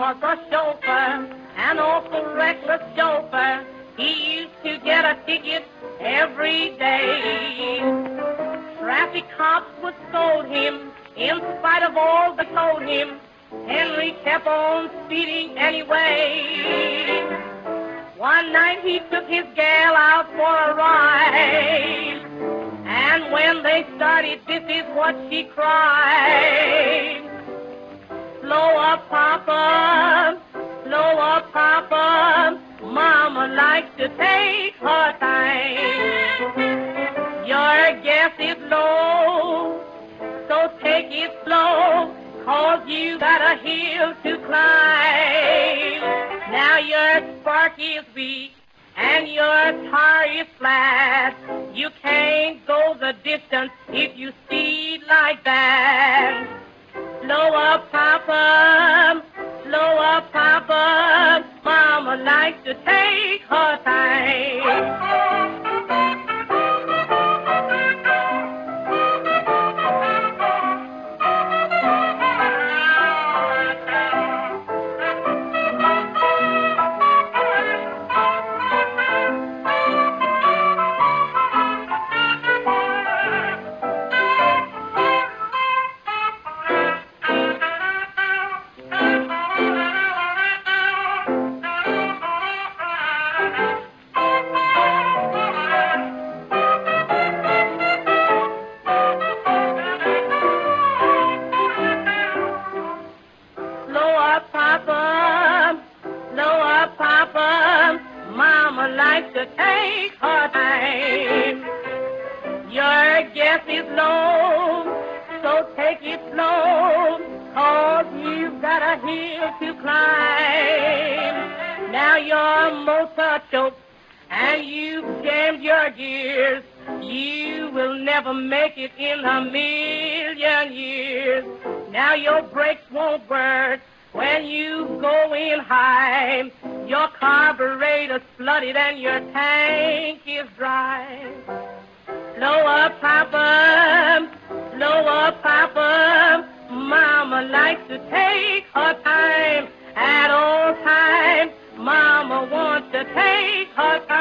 was a chauffeur, an awful reckless chauffeur. He used to get a ticket every day. Traffic cops would scold him in spite of all they told him. Henry kept on speeding anyway. One night he took his gal out for a ride, and when they started, this is what she cried. Slow up, Papa, Mama likes to take her time. Your gas is low, so take it slow, 'cause you got a hill to climb. Now your spark is weak and your tire is flat. You can't go the distance if you speed like that. Slow up, Papa, Mama likes to take her time. Papa, Mama likes to take her time. Your gas is low, so take it slow, 'cause you've got a hill to climb. Now your motor choked and you've jammed your gears. You will never make it in a million years. Now your brakes won't work when you go in high. Your carburetor's flooded and your tank is dry. Slow up, Papa, Mama likes to take her time. At all times, Mama wants to take her time.